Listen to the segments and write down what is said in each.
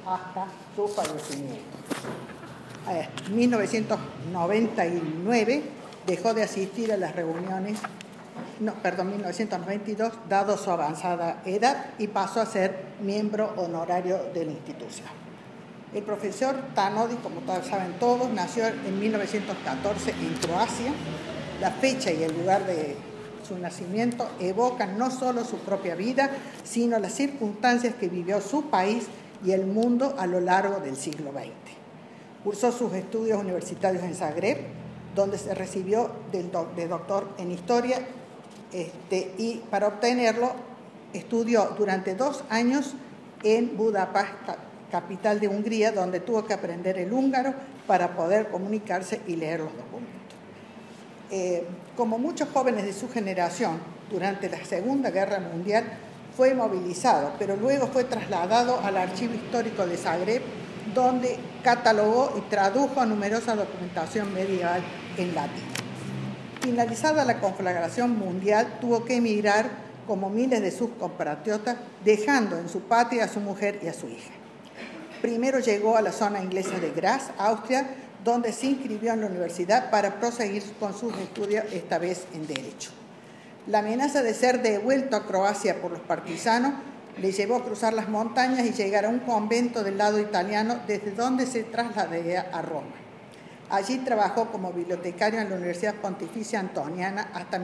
hasta su fallecimiento. En 1999 dejó de asistir a las reuniones, 1992, dado su avanzada edad, y pasó a ser miembro honorario de la institución. El profesor Thanodi, como saben todos, nació en 1914 en Croacia. La fecha y el lugar de su nacimiento evocan no solo su propia vida, sino las circunstancias que vivió su país y el mundo a lo largo del siglo XX. Cursó sus estudios universitarios en Zagreb, donde se recibió de doctor en Historia, y para obtenerlo estudió durante 2 años en Budapest, capital de Hungría, donde tuvo que aprender el húngaro para poder comunicarse y leer los documentos. Como muchos jóvenes de su generación, durante la Segunda Guerra Mundial fue movilizado, pero luego fue trasladado al Archivo Histórico de Zagreb, donde catalogó y tradujo numerosa documentación medieval en latín. Finalizada la conflagración mundial, tuvo que emigrar como miles de sus compatriotas, dejando en su patria a su mujer y a su hija. Primero llegó a la zona inglesa de Graz, Austria, donde se inscribió en la universidad para proseguir con sus estudios, esta vez en Derecho. La amenaza de ser devuelto a Croacia por los partisanos le llevó a cruzar las montañas y llegar a un convento del lado italiano, desde donde se trasladaría a Roma. Allí trabajó como bibliotecario en la Universidad Pontificia Antoniana hasta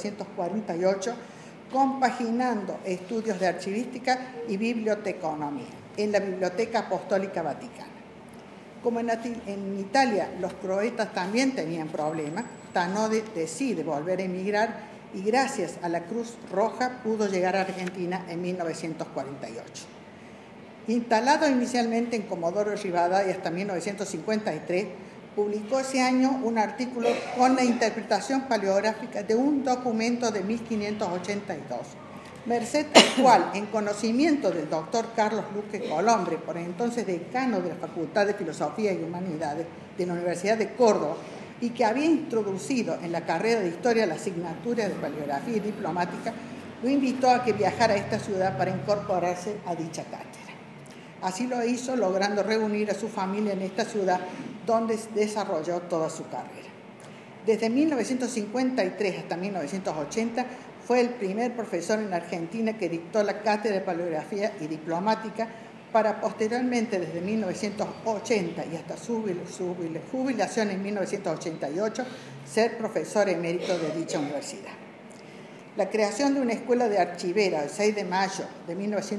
1948, compaginando estudios de archivística y biblioteconomía en la Biblioteca Apostólica Vaticana. Como en Italia los croatas también tenían problemas, Thanodi decide volver a emigrar y gracias a la Cruz Roja pudo llegar a Argentina en 1948. Instalado inicialmente en Comodoro Rivadavia hasta 1953, publicó ese año un artículo con la interpretación paleográfica de un documento de 1582, merced al cual, en conocimiento del doctor Carlos Luque Colombre, por entonces decano de la Facultad de Filosofía y Humanidades de la Universidad de Córdoba, y que había introducido en la carrera de Historia la asignatura de Paleografía y Diplomática, lo invitó a que viajara a esta ciudad para incorporarse a dicha cátedra. Así lo hizo, logrando reunir a su familia en esta ciudad, donde desarrolló toda su carrera. Desde 1953 hasta 1980 fue el primer profesor en Argentina que dictó la cátedra de Paleografía y Diplomática, para posteriormente, desde 1980 y hasta su jubilación en 1988, ser profesor emérito de dicha universidad. La creación de una escuela de archivera el 6 de mayo de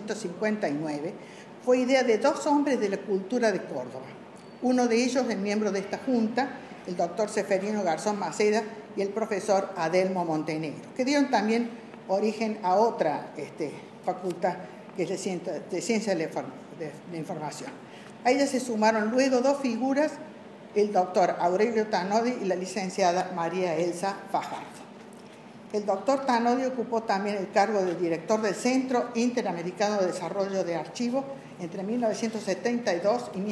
1959 fue idea de 2 hombres de la cultura de Córdoba. Uno de ellos es miembro de esta junta, el doctor Seferino Garzón Maceda, y el profesor Adelmo Montenegro, que dieron también origen a otra facultad, que es de Ciencia de la Información. A ella se sumaron luego 2 figuras, el doctor Aurelio Thanodi y la licenciada María Elsa Fajardo. El doctor Thanodi ocupó también el cargo de director del Centro Interamericano de Desarrollo de Archivos entre 1972 y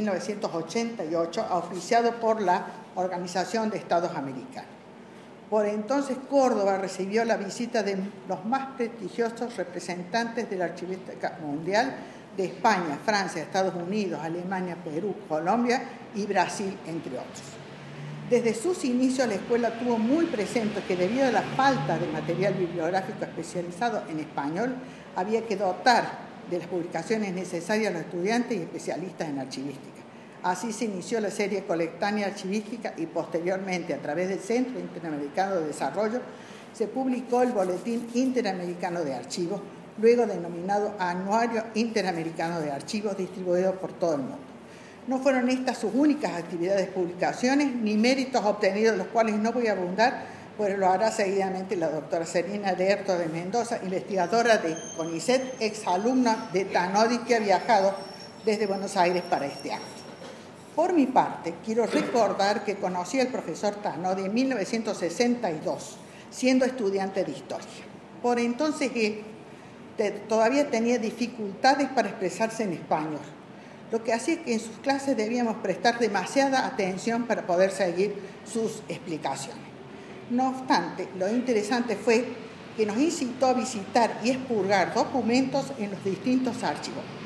1988, auspiciado por la Organización de Estados Americanos. Por entonces, Córdoba recibió la visita de los más prestigiosos representantes de la archivística mundial de España, Francia, Estados Unidos, Alemania, Perú, Colombia y Brasil, entre otros. Desde sus inicios, la escuela tuvo muy presente que, debido a la falta de material bibliográfico especializado en español, había que dotar de las publicaciones necesarias a los estudiantes y especialistas en archivística. Así se inició la serie colectánea archivística y posteriormente, a través del Centro Interamericano de Desarrollo, se publicó el Boletín Interamericano de Archivos, luego denominado Anuario Interamericano de Archivos, distribuido por todo el mundo. No fueron estas sus únicas actividades, publicaciones, ni méritos obtenidos, los cuales no voy a abundar, pues lo hará seguidamente la doctora Serena Derto de Mendoza, investigadora de CONICET, exalumna de Thanodi, que ha viajado desde Buenos Aires para este acto. Por mi parte, quiero recordar que conocí al profesor Thanodi en 1962, siendo estudiante de Historia. Por entonces él todavía tenía dificultades para expresarse en español, lo que hacía que en sus clases debíamos prestar demasiada atención para poder seguir sus explicaciones. No obstante, lo interesante fue que nos incitó a visitar y expurgar documentos en los distintos archivos,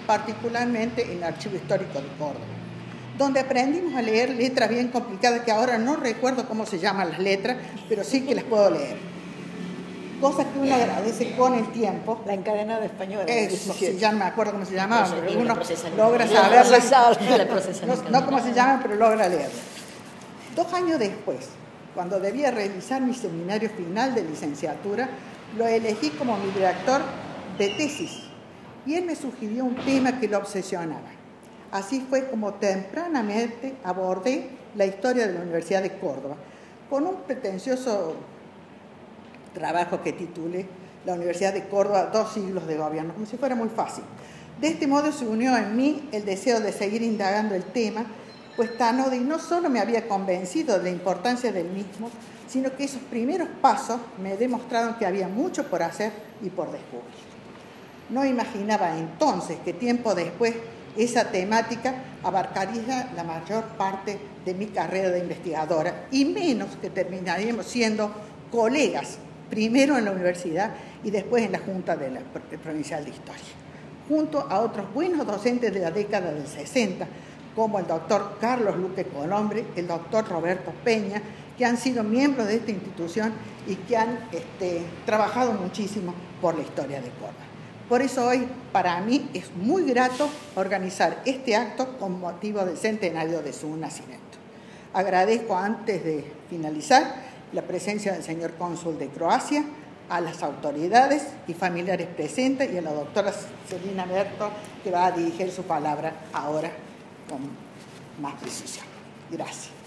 particularmente en el Archivo Histórico de Córdoba, donde aprendimos a leer letras bien complicadas que ahora no recuerdo cómo se llaman las letras, pero sí que las puedo leer. Cosas que uno agradece con el tiempo. La encadenada española. Eso, sí, ya no me acuerdo cómo se llamaba, pero uno logra saberlas. No cómo se llaman, pero logra leerlas. 2 años después, cuando debía realizar mi seminario final de licenciatura, lo elegí como mi director de tesis y él me sugirió un tema que lo obsesionaba. Así fue como tempranamente abordé la historia de la Universidad de Córdoba, con un pretencioso trabajo que titulé La Universidad de Córdoba, 2 siglos de gobierno, como si fuera muy fácil. De este modo se unió en mí el deseo de seguir indagando el tema, pues Tanodi no solo me había convencido de la importancia del mismo, sino que esos primeros pasos me demostraron que había mucho por hacer y por descubrir. No imaginaba entonces que tiempo después esa temática abarcaría la mayor parte de mi carrera de investigadora y menos que terminaríamos siendo colegas, primero en la universidad y después en la Junta de la Provincial de Historia, junto a otros buenos docentes de la década del 60, como el doctor Carlos Luque Colombre, el doctor Roberto Peña, que han sido miembros de esta institución y que han trabajado muchísimo por la historia de Córdoba. Por eso hoy, para mí, es muy grato organizar este acto con motivo del centenario de su nacimiento. Agradezco, antes de finalizar, la presencia del señor cónsul de Croacia, a las autoridades y familiares presentes y a la doctora Celina Berto, que va a dirigir su palabra ahora con más precisión. Gracias.